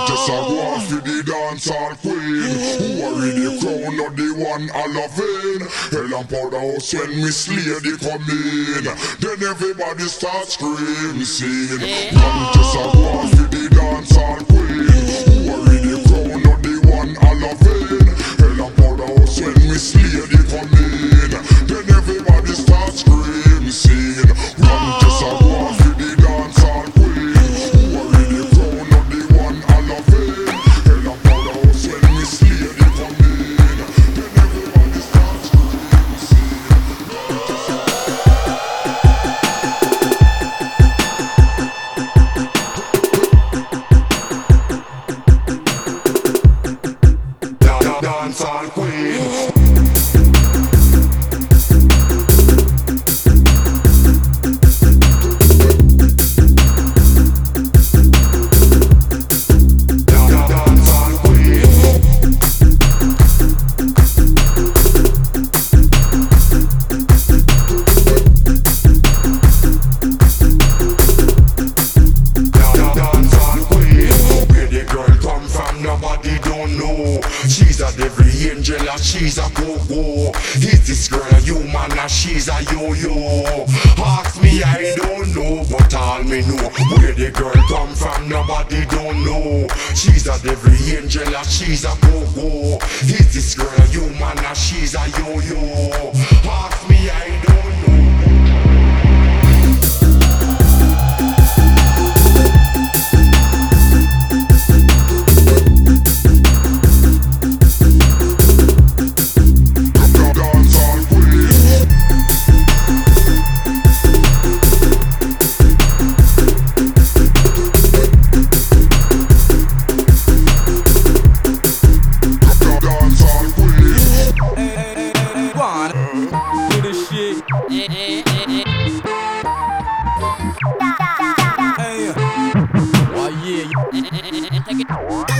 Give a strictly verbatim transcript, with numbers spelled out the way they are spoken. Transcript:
just a go off to the dancehall queen. Who are in the crown or the one I loving? Hell and powderhouse when Miss Lady come in. Then everybody starts screaming, singing. Man just a go off to the dancehall queen. Who are in the crown or the one I loving? Hell and powderhouse when Miss Lady come in. Then everybody starts screaming, singing. Man just a go off to the dancehall queen. Who are in the crown or the one I loving? Hell and powderhouse when Miss Lady come in. Then everybody starts screaming, singing. Dancehall queen. Nobody don't know. She's a devil angel or she's a go-go. Is this girl a human or she's a yo-yo? Ask me, I don't know, but all me know. Where the girl come from, nobody don't know. She's a devil angel or she's a go-go. Is this girl a human or she's a yo-yo? Ask me, I don't know. Hey, why yeah, you take it.